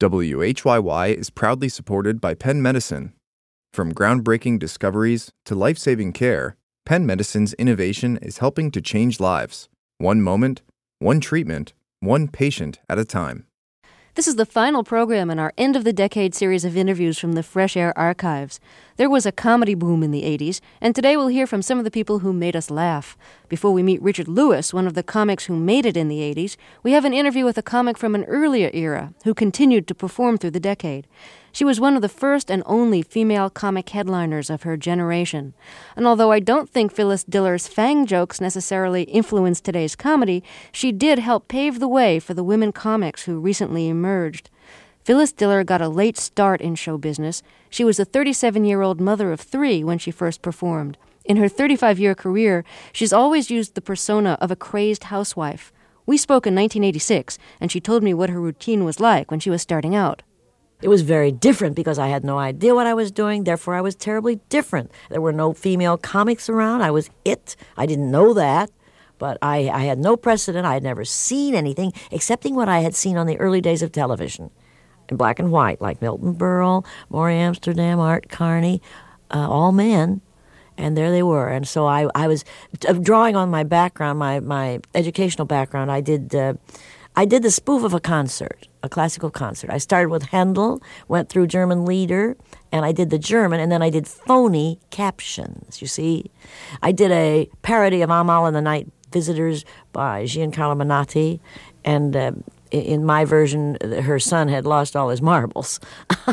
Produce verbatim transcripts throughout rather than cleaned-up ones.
W H Y Y is proudly supported by Penn Medicine. From groundbreaking discoveries to life-saving care, Penn Medicine's innovation is helping to change lives, one moment, one treatment, one patient at a time. This is the final program in our end-of-the-decade series of interviews from the Fresh Air Archives. There was a comedy boom in the eighties, and today we'll hear from some of the people who made us laugh. Before we meet Richard Lewis, one of the comics who made it in the eighties, we have an interview with a comic from an earlier era who continued to perform through the decade. She was one of the first and only female comic headliners of her generation. And although I don't think Phyllis Diller's Fang jokes necessarily influenced today's comedy, she did help pave the way for the women comics who recently emerged. Phyllis Diller got a late start in show business. She was a thirty-seven-year-old mother of three when she first performed. In her thirty-five-year career, she's always used the persona of a crazed housewife. We spoke in nineteen eighty-six, and she told me what her routine was like when she was starting out. It was very different because I had no idea what I was doing. Therefore, I was terribly different. There were no female comics around. I was it. I didn't know that. But I, I had no precedent. I had never seen anything excepting what I had seen on the early days of television in black and white, like Milton Berle, Maury Amsterdam, Art Carney, uh, all men. And there they were. And so I, I was drawing on my background, my, my educational background. I did... Uh, I did the spoof of a concert, a classical concert. I started with Handel, went through German Lieder, and I did the German, and then I did phony captions, you see. I did a parody of Amal and the Night Visitors by Giancarlo Menotti, and uh, in my version, her son had lost all his marbles.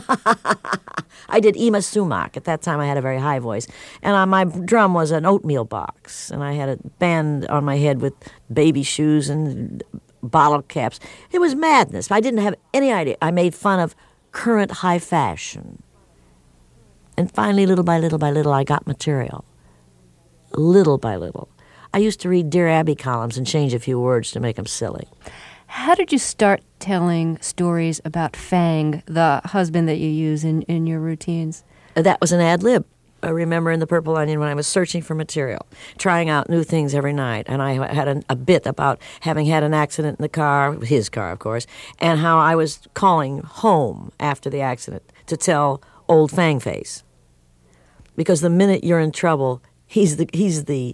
I did Ima Sumac. At that time, I had a very high voice. And on my drum was an oatmeal box, and I had a band on my head with baby shoes and bottle caps. It was madness. I didn't have any idea. I made fun of current high fashion. And finally, little by little by little, I got material. Little by little. I used to read Dear Abby columns and change a few words to make them silly. How did you start telling stories about Fang, the husband that you use in, in your routines? That was an ad lib. I remember in The Purple Onion when I was searching for material, trying out new things every night. And I had an, a bit about having had an accident in the car, his car, of course, and how I was calling home after the accident to tell old Fangface. Because the minute you're in trouble, he's the he's the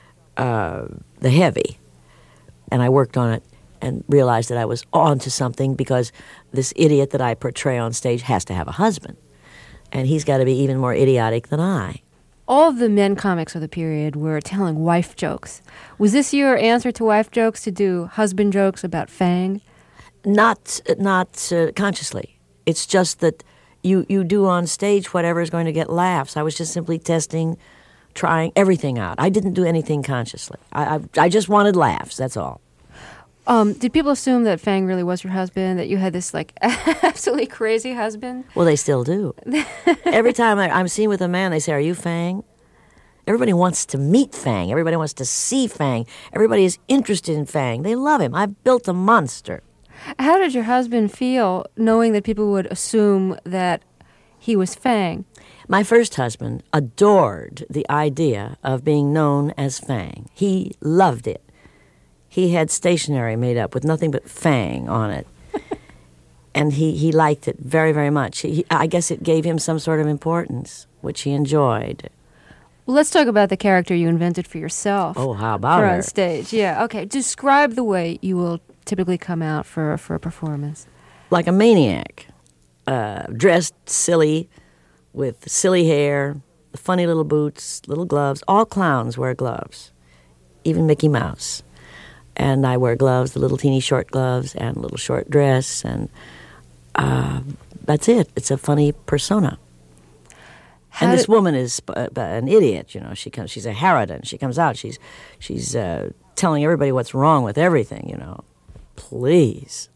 uh, the heavy. And I worked on it and realized that I was on to something because this idiot that I portray on stage has to have a husband. And he's got to be even more idiotic than I. All of the men comics of the period were telling wife jokes. Was this your answer to wife jokes, to do husband jokes about Fang? Not not uh, consciously. It's just that you, you do on stage whatever is going to get laughs. I was just simply testing, trying everything out. I didn't do anything consciously. I I, I just wanted laughs, that's all. Um, did people assume that Fang really was your husband, that you had this, like, absolutely crazy husband? Well, they still do. Every time I, I'm seen with a man, they say, "Are you Fang?" Everybody wants to meet Fang. Everybody wants to see Fang. Everybody is interested in Fang. They love him. I've built a monster. How did your husband feel knowing that people would assume that he was Fang? My first husband adored the idea of being known as Fang. He loved it. He had stationery made up with nothing but Fang on it. And he, he liked it very, very much. He, I guess it gave him some sort of importance, which he enjoyed. Well, let's talk about the character you invented for yourself. Oh, how about for her? On stage, yeah. Okay, describe the way you will typically come out for, for a performance. Like a maniac, uh, dressed silly, with silly hair, funny little boots, little gloves. All clowns wear gloves, even Mickey Mouse. And I wear gloves, the little teeny short gloves, and a little short dress, and uh, that's it. It's a funny persona. How and this did... woman is uh, an idiot, you know. She comes. She's a harridan. She comes out. She's she's uh, telling everybody what's wrong with everything, you know. Please.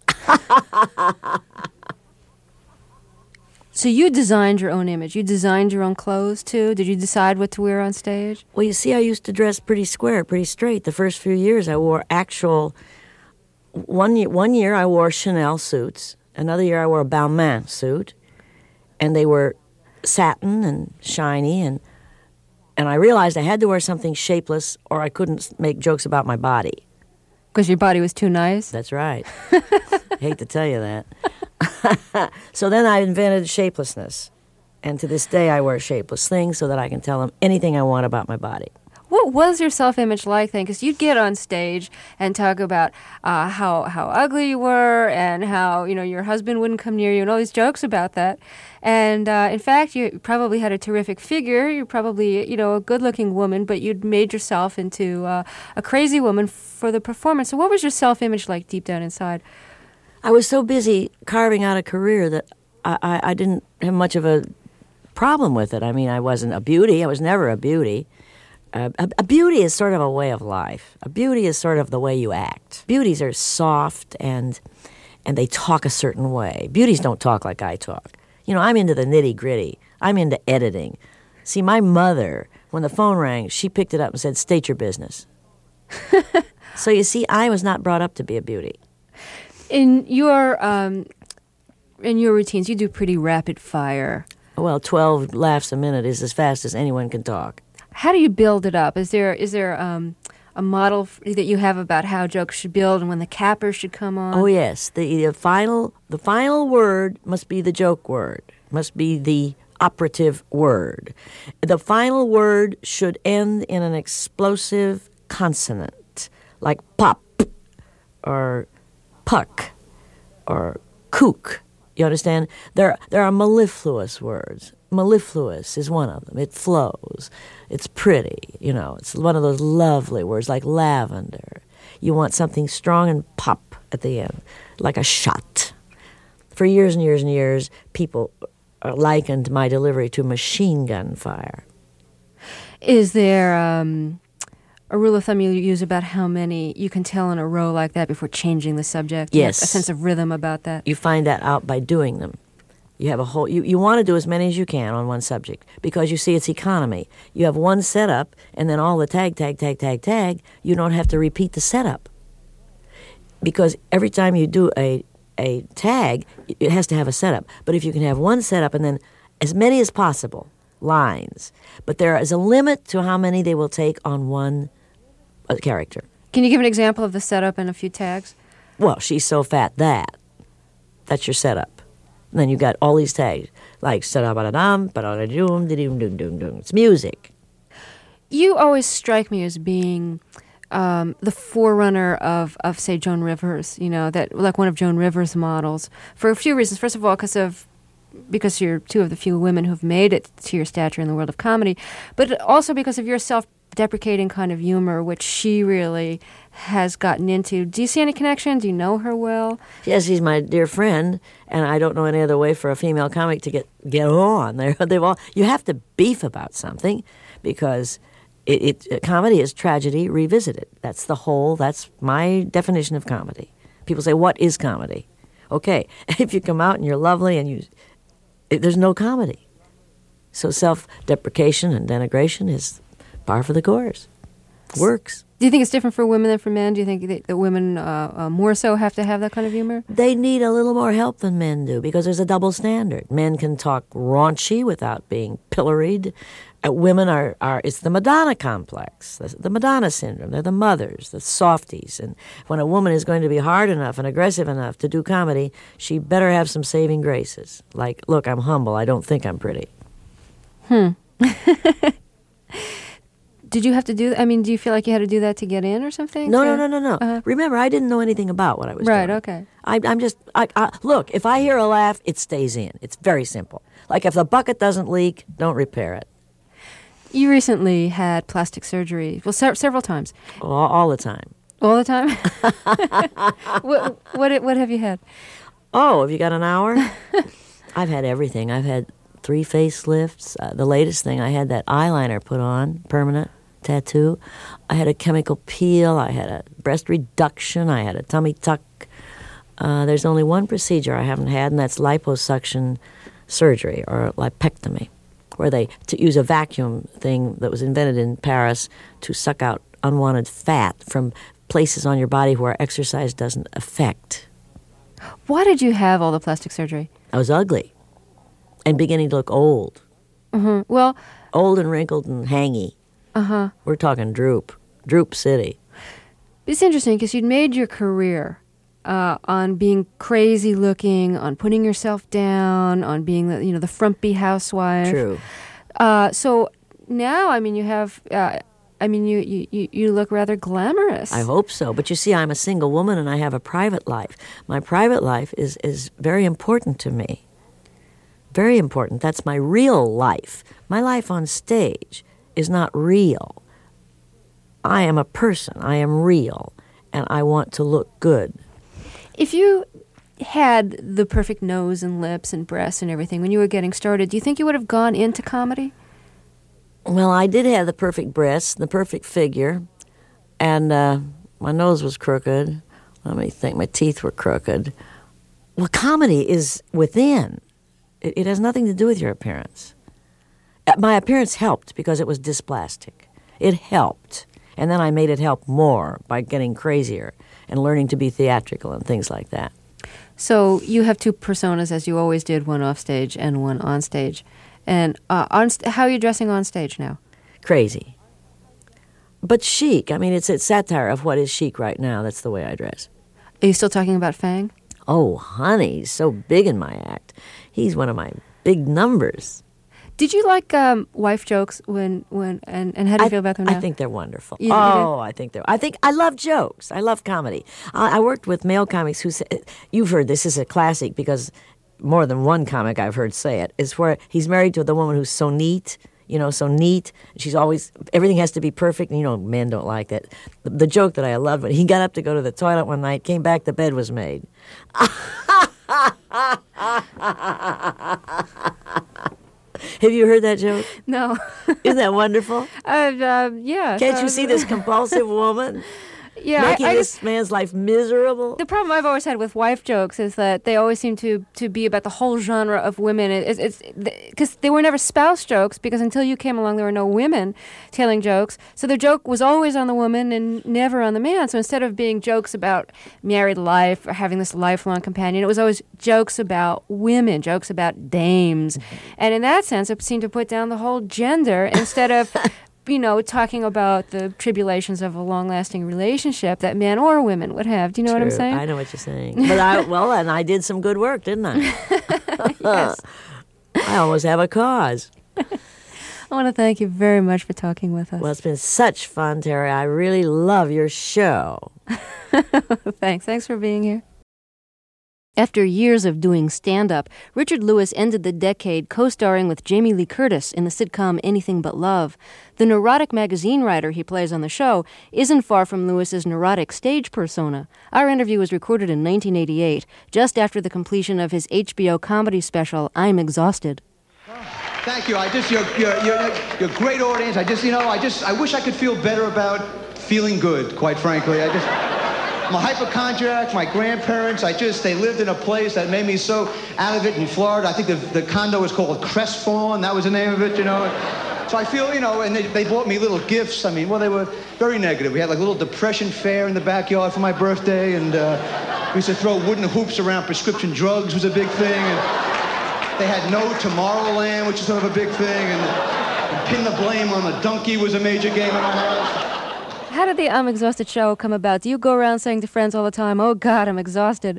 So you designed your own image. You designed your own clothes, too? Did you decide what to wear on stage? Well, you see, I used to dress pretty square, pretty straight. The first few years, I wore actual... One year, one year I wore Chanel suits. Another year, I wore a Balmain suit. And they were satin and shiny. And and I realized I had to wear something shapeless or I couldn't make jokes about my body. Because your body was too nice? That's right. I hate to tell you that. So then I invented shapelessness. And to this day, I wear shapeless things so that I can tell them anything I want about my body. What was your self-image like then? Because you'd get on stage and talk about uh, how how ugly you were and how, you know, your husband wouldn't come near you and all these jokes about that. And uh, in fact, you probably had a terrific figure. You're probably, you know, a good-looking woman, but you'd made yourself into uh, a crazy woman for the performance. So what was your self-image like deep down inside? I was so busy carving out a career that I, I, I didn't have much of a problem with it. I mean, I wasn't a beauty. I was never a beauty. Uh, a, a beauty is sort of a way of life. A beauty is sort of the way you act. Beauties are soft and and they talk a certain way. Beauties don't talk like I talk. You know, I'm into the nitty-gritty. I'm into editing. See, my mother, when the phone rang, she picked it up and said, "State your business." So you see, I was not brought up to be a beauty. In your um, in your routines, you do pretty rapid fire. Well, twelve laughs a minute is as fast as anyone can talk. How do you build it up? Is there is there um, a model f- that you have about how jokes should build and when the capper should come on? Oh yes, the, the final the final word must be the joke word. Must be the operative word. The final word should end in an explosive consonant, like pop, or puck, or kook. You understand? There, there are mellifluous words. Mellifluous is one of them. It flows. It's pretty. You know, it's one of those lovely words like lavender. You want something strong and pop at the end, like a shot. For years and years and years, people likened my delivery to machine gun fire. Is there um, a rule of thumb you use about how many you can tell in a row like that before changing the subject? Yes. A sense of rhythm about that? You find that out by doing them. You have a whole. You, you want to do as many as you can on one subject because you see it's economy. You have one setup, and then all the tag, tag, tag, tag, tag. You don't have to repeat the setup because every time you do a a tag, it has to have a setup. But if you can have one setup and then as many as possible lines, but there is a limit to how many they will take on one uh, character. Can you give an example of the setup and a few tags? Well, she's so fat that. That's your setup. And then you got all these tags, like sa-da-ba-da-dum, ba-da-da-doom, da-doom-doom-doom-doom. It's music. You always strike me as being um, the forerunner of, of, say, Joan Rivers, you know, that like one of Joan Rivers' models, for a few reasons. First of all, because of because you're two of the few women who've made it to your stature in the world of comedy, but also because of your self-deprecating kind of humor, which she really has gotten into. Do you see any connection? Do you know her well? Yes, she's my dear friend, and I don't know any other way for a female comic to get get on. They're, they've all you have to beef about something because it, it comedy is tragedy revisited. That's the whole. That's my definition of comedy. People say, "What is comedy?" Okay, if you come out and you're lovely and you, it, there's no comedy. So self-deprecation and denigration is par for the course. Works. Do you think it's different for women than for men? Do you think that, that women uh, uh, more so have to have that kind of humor? They need a little more help than men do because there's a double standard. Men can talk raunchy without being pilloried. Uh, women are, are, it's the Madonna complex, the, the Madonna syndrome. They're the mothers, the softies. And when a woman is going to be hard enough and aggressive enough to do comedy, she better have some saving graces. Like, look, I'm humble. I don't think I'm pretty. Hmm. Did you have to do, I mean, do you feel like you had to do that to get in or something? No, to, no, no, no, no. Uh-huh. Remember, I didn't know anything about what I was right, doing. Right, okay. I, I'm just, I, I, look, if I hear a laugh, it stays in. It's very simple. Like if the bucket doesn't leak, don't repair it. You recently had plastic surgery, well, se- several times. All, all the time. All the time? what, what, what have you had? Oh, have you got an hour? I've had everything. I've had three facelifts. Uh, the latest thing, I had that eyeliner put on, permanent tattoo. I had a chemical peel. I had a breast reduction. I had a tummy tuck. Uh, there's only one procedure I haven't had, and that's liposuction surgery or lipectomy, where they to use a vacuum thing that was invented in Paris to suck out unwanted fat from places on your body where exercise doesn't affect. Why did you have all the plastic surgery? I was ugly and beginning to look old. Mm-hmm. Well, old and wrinkled and hangy. Uh-huh. We're talking droop. Droop City. It's interesting because you'd made your career uh, on being crazy looking, on putting yourself down, on being the, you know, the frumpy housewife. True. Uh, so now, I mean, you have, uh, I mean, you, you, you look rather glamorous. I hope so. But you see, I'm a single woman and I have a private life. My private life is, is very important to me. Very important. That's my real life. My life on stage is not real. I am a person. I am real. And I want to look good. If you had the perfect nose and lips and breasts and everything when you were getting started, do you think you would have gone into comedy? Well, I did have the perfect breasts, the perfect figure, and uh, my nose was crooked. Let me think. My teeth were crooked. Well, comedy is within. It, it has nothing to do with your appearance. Uh, My appearance helped because it was dysplastic. It helped. And then I made it help more by getting crazier and learning to be theatrical and things like that. So you have two personas, as you always did, one off stage and one on stage. And uh, on st- how are you dressing on stage now? Crazy. But chic. I mean, it's, it's satire of what is chic right now. That's the way I dress. Are you still talking about Fang? Oh, honey, he's so big in my act. He's one of my big numbers. Did you like um, wife jokes when when and, and how do you I, feel about them now? I think they're wonderful. You- you do? oh, I think they're. I think I love jokes. I love comedy. I, I worked with male comics who say, you've heard this is a classic because more than one comic I've heard say it is where he's married to the woman who's so neat. You know, so neat. She's always, everything has to be perfect. And, you know, men don't like that. The, the joke that I loved, when he got up to go to the toilet one night, came back, the bed was made. Have you heard that joke? No. Isn't that wonderful? uh, uh, yeah. Can't so- you see this compulsive woman Yeah, making I, I this just, man's life miserable? the problem I've always had with wife jokes is that they always seem to, to be about the whole genre of women. It, it's because they were never spouse jokes, because until you came along, there were no women telling jokes. So the joke was always on the woman and never on the man. So instead of being jokes about married life or having this lifelong companion, it was always jokes about women, jokes about dames. And in that sense, it seemed to put down the whole gender instead of you know, talking about the tribulations of a long-lasting relationship that men or women would have. Do you know True. what I'm saying? I know what you're saying. But I, well, and I did some good work, didn't I? Yes. I almost have a cause. I want to thank you very much for talking with us. Well, it's been such fun, Terry. I really love your show. Thanks. Thanks for being here. After years of doing stand-up, Richard Lewis ended the decade co-starring with Jamie Lee Curtis in the sitcom Anything But Love. The neurotic magazine writer he plays on the show isn't far from Lewis's neurotic stage persona. Our interview was recorded in nineteen eighty-eight, just after the completion of his H B O comedy special, I'm Exhausted. Thank you. I just, you're, you're, you're, you're a great audience. I just, you know, I just, I wish I could feel better about feeling good, quite frankly. I just... I'm a hypochondriac. My grandparents, I just, they lived in a place that made me so out of it in Florida. I think the, the condo was called Crestfallen. That was the name of it, you know. So I feel, you know, and they, they bought me little gifts. I mean, well, they were very negative. We had like a little depression fair in the backyard for my birthday, and uh, we used to throw wooden hoops around. Prescription drugs was a big thing. And they had No Tomorrowland, which is sort of a big thing. And, and Pin the Blame on the Donkey was a major game in my house. How did the I'm Exhausted show come about? Do you go around saying to friends all the time, oh, God, I'm exhausted?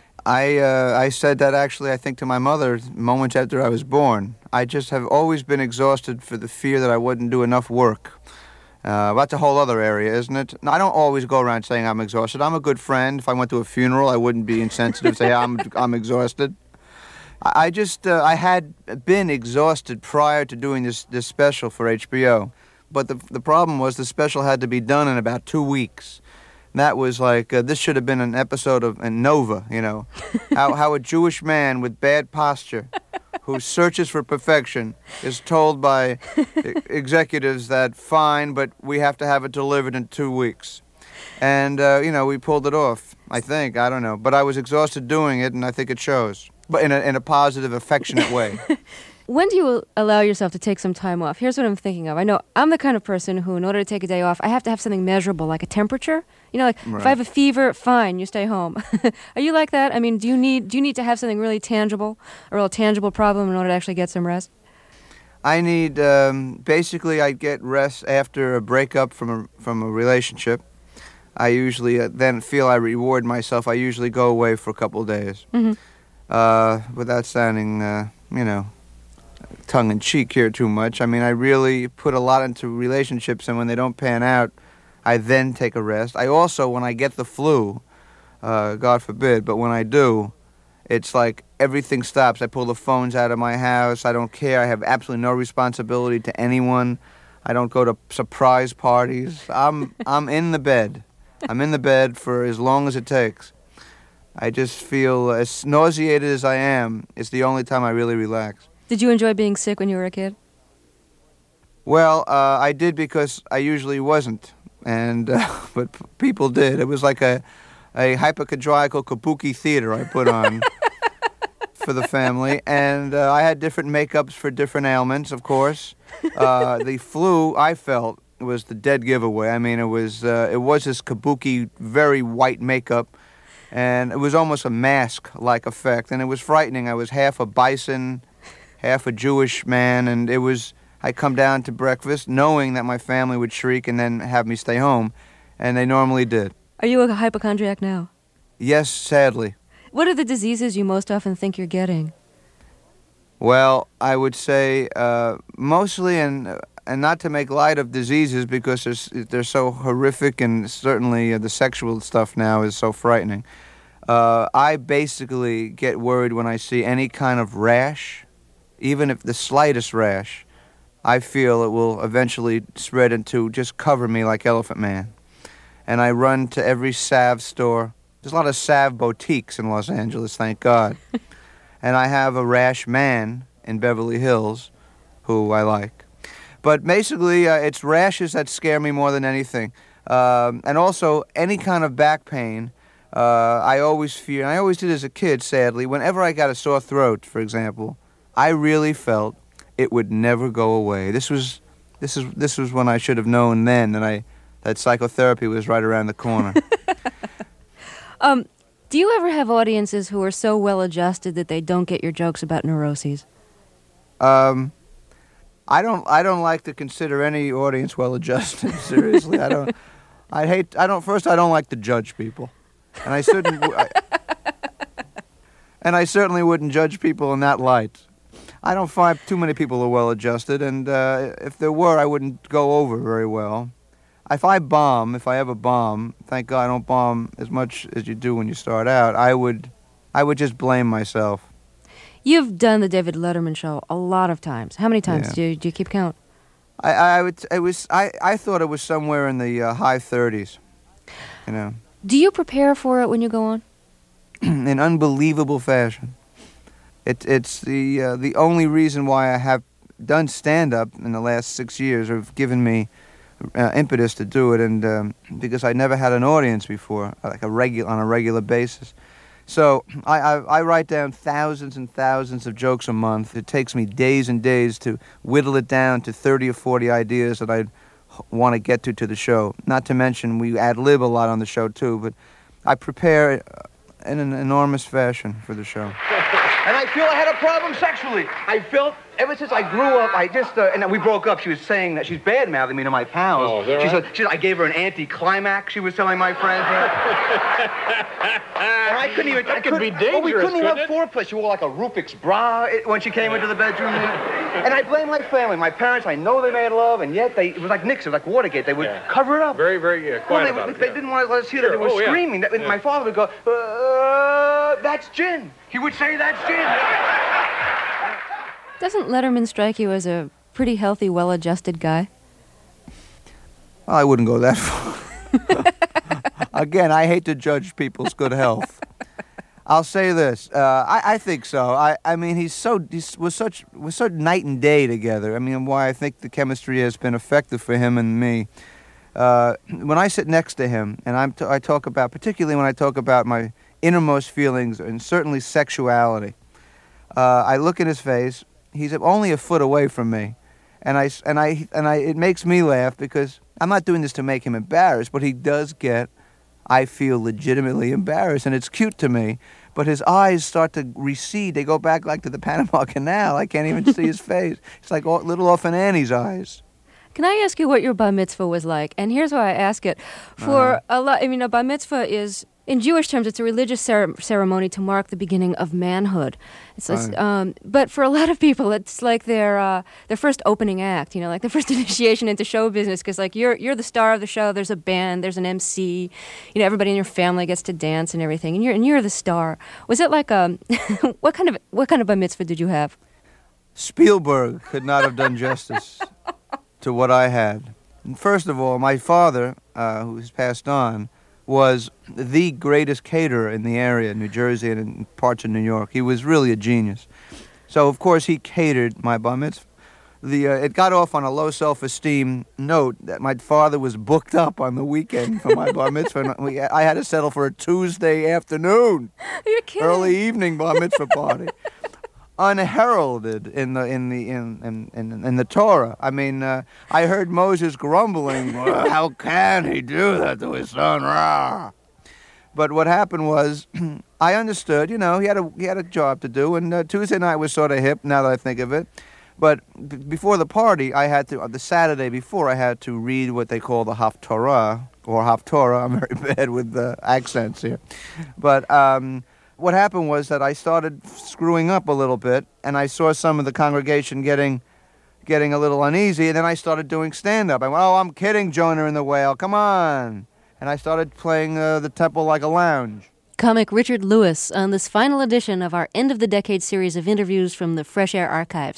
I uh, I said that actually, I think, to my mother moments after I was born. I just have always been exhausted for the fear that I wouldn't do enough work. Uh, that's a whole other area, isn't it? No, I don't always go around saying I'm exhausted. I'm a good friend. If I went to a funeral, I wouldn't be insensitive to say I'm I'm exhausted. I, I just, uh, I had been exhausted prior to doing this, this special for H B O. But the the problem was the special had to be done in about two weeks. And that was like, uh, this should have been an episode of uh, Nova, you know. how, how a Jewish man with bad posture who searches for perfection is told by e- executives that, fine, but we have to have it delivered in two weeks. And, uh, you know, we pulled it off, I think. I don't know. But I was exhausted doing it, and I think it shows. But in a, in a positive, affectionate way. When do you allow yourself to take some time off? Here's what I'm thinking of. I know I'm the kind of person who, in order to take a day off, I have to have something measurable, like a temperature. You know, like Right. if I have a fever, fine, you stay home. Are you like that? I mean, do you need do you need to have something really tangible, a real tangible problem in order to actually get some rest? I need, um, basically, I get rest after a breakup from a, from a relationship. I usually uh, then feel I reward myself. I usually go away for a couple of days. Mm-hmm. Uh, without sounding, uh, you know, tongue-in-cheek here too much. I mean, I really put a lot into relationships, and when they don't pan out, I then take a rest. I also, when I get the flu, uh, God forbid, but when I do, it's like everything stops. I pull the phones out of my house. I don't care. I have absolutely no responsibility to anyone. I don't go to surprise parties. I'm I'm in the bed. I'm in the bed for as long as it takes. I just feel, as nauseated as I am, it's the only time I really relax. Did you enjoy being sick when you were a kid? Well, uh, I did because I usually wasn't, and uh, but p- people did. It was like a, a hypochondriacal kabuki theater I put on for the family, and uh, I had different makeups for different ailments, of course. Uh, the flu, I felt, was the dead giveaway. I mean, it was uh, it was this kabuki, very white makeup, and it was almost a mask-like effect, and it was frightening. I was half a bison, half a Jewish man, and it was, I come down to breakfast knowing that my family would shriek and then have me stay home, and they normally did. Are you a hypochondriac now? Yes, sadly. What are the diseases you most often think you're getting? Well, I would say uh, mostly, and and not to make light of diseases because they're, they're so horrific, and certainly uh, the sexual stuff now is so frightening. Uh, I basically get worried when I see any kind of rash, even if the slightest rash. I feel it will eventually spread into just cover me like Elephant Man. And I run to every salve store. There's a lot of salve boutiques in Los Angeles, thank God. And I have a rash man in Beverly Hills who I like. But basically, uh, it's rashes that scare me more than anything. Um, and also, any kind of back pain, uh, I always fear, and I always did as a kid, sadly, whenever I got a sore throat, for example, I really felt it would never go away. This was this is this was when I should have known then that I that psychotherapy was right around the corner. um, do you ever have audiences who are so well-adjusted that they don't get your jokes about neuroses? Um, I don't I don't like to consider any audience well-adjusted. Seriously, I don't. I hate. I don't. First, I don't like to judge people, and I certainly I, and I certainly wouldn't judge people in that light. I don't find too many people are well-adjusted, and uh, if there were, I wouldn't go over very well. If I bomb, if I ever bomb, thank God I don't bomb as much as you do when you start out, I would I would just blame myself. You've done the David Letterman show a lot of times. How many times? Yeah. Do, you, do you keep count? I, I would it was I, I thought it was somewhere in the uh, high thirties, you know. Do you prepare for it when you go on? In unbelievable fashion. It, it's the uh, the only reason why I have done stand-up in the last six years, or have given me uh, impetus to do it, and um, because I never had an audience before, like a regular on a regular basis. So I, I I write down thousands and thousands of jokes a month. It takes me days and days to whittle it down to thirty or forty ideas that I want to get to to the show. Not to mention we ad-lib a lot on the show too, but I prepare in an enormous fashion for the show. And I feel I had a problem sexually. I felt, ever since I grew up, I just, uh, and then we broke up, she was saying that she's bad-mouthing me to my pals. Oh, is that she right? said, she said, I gave her an anti-climax, she was telling my friends. And I couldn't even... That I could couldn't- be dangerous, Well, we couldn't even couldn't have foreplay. She wore like a Rubik's bra it- when she came into the bedroom. And I blame my family. My parents, I know they made love, and yet they, it was like Nixon, like Watergate. They would Yeah. cover it up. Very, very uh, Well, quiet they, about it. they yeah. didn't want to let us hear Sure. that they were Oh, yeah. screaming. That, Yeah. My father would go, uh, that's gin. He would say, that's gin. Doesn't Letterman strike you as a pretty healthy, well-adjusted guy? Well, I wouldn't go that far. Again, I hate to judge people's good health. I'll say this: uh, I, I think so. I, I mean, he's so he's, was such was such night and day together. I mean, why I think the chemistry has been effective for him and me. Uh, when I sit next to him, and I'm t- I talk about, particularly when I talk about my innermost feelings and certainly sexuality, uh, I look in his face. He's only a foot away from me, and I and I and I. It makes me laugh because I'm not doing this to make him embarrassed, but he does get, I feel, legitimately embarrassed, and it's cute to me. But his eyes start to recede. They go back like to the Panama Canal. I can't even see his face. It's like little Orphan Annie's eyes. Can I ask you what your bar mitzvah was like? And here's why I ask it. For uh, a lot, I mean, a bar mitzvah is, in Jewish terms, it's a religious cer- ceremony to mark the beginning of manhood. It's, it's, um, but for a lot of people, it's like their uh, their first opening act. You know, like the first initiation into show business. Because like you're you're the star of the show. There's a band. There's an M C. You know, everybody in your family gets to dance and everything. And you're and you're the star. Was it like a what kind of what kind of bar mitzvah did you have? Spielberg could not have done justice to what I had. And first of all, my father, uh, who has passed on, was the greatest caterer in the area, New Jersey and in parts of New York. He was really a genius. So, of course, he catered my bar mitzvah. The, uh, it got off on a low self-esteem note that my father was booked up on the weekend for my bar mitzvah. And we, I had to settle for a Tuesday afternoon, You're kidding. early evening bar mitzvah party. Unheralded in the in the in in, in, in the Torah. I mean, uh, I heard Moses grumbling, well, "How can he do that to his son?" Rah. But what happened was, I understood. You know, he had a he had a job to do, and uh, Tuesday night was sort of hip. Now that I think of it, but b- before the party, I had to. Uh, the Saturday before, I had to read what they call the Haftorah or Haftorah. I'm very bad with the accents here, but. Um, What happened was that I started screwing up a little bit, and I saw some of the congregation getting getting a little uneasy, and then I started doing stand-up. I went, oh, I'm kidding, Jonah and the Whale, come on. And I started playing uh, the temple like a lounge. Comic Richard Lewis on this final edition of our End of the Decade series of interviews from the Fresh Air Archives.